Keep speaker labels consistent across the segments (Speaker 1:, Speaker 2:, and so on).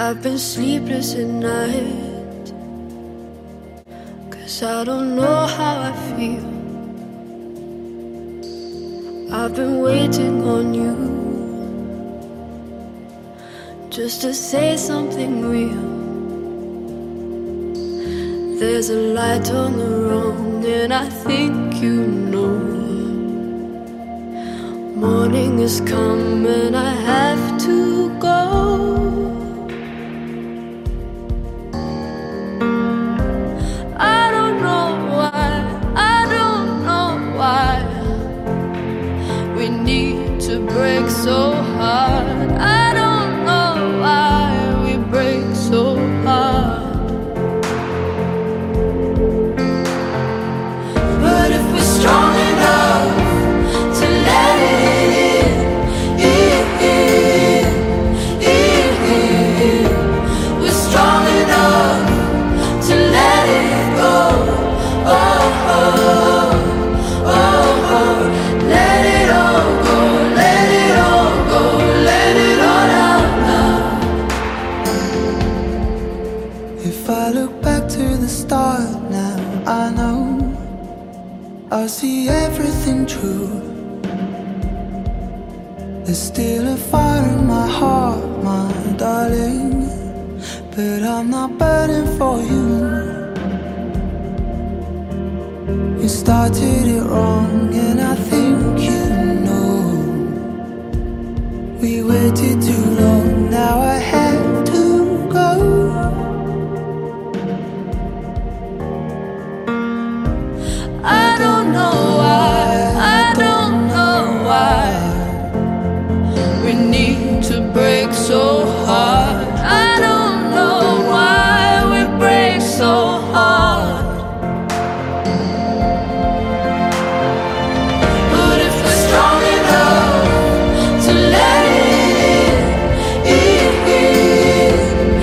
Speaker 1: I've been sleepless at night, 'cause I don't know how I feel. I've been waiting on you, just to say something real. There's a light on the wrong, and I think you know. Morning has come and I have to go. I don't know why we need to break so hard. I don't know why we break so hard. But if we're strong enough to let it in, we're strong enough to let it go. Oh, oh, oh, oh. Let it all go, let it all go, let it all out now.
Speaker 2: If I look back to the start now, I know I'll see everything true. There's still a fire in my heart, my darling, but I'm not burning for you. You started it wrong, and I think you know. We waited too long, now I have to go.
Speaker 1: I don't know why we need to break so hard. I don't know why we break so hard. But if we're strong enough to let it in,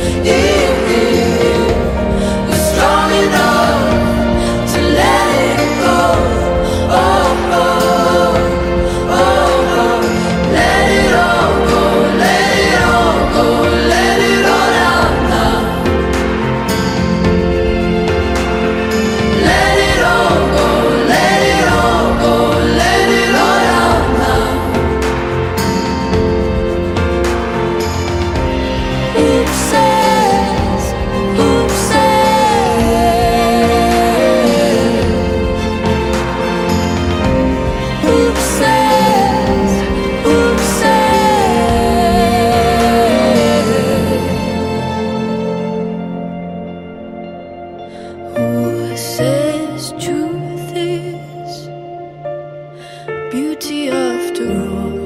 Speaker 1: we're strong enough to let it go. Oh, oh, oh, oh. Let it all go, let it all go, let it all out now. Let it all go, let it all go, let it all out now. Who says, who says, who says, who says truth is beauty after all?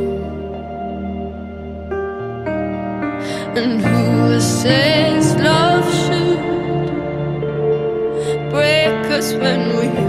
Speaker 1: And who says love should break us when we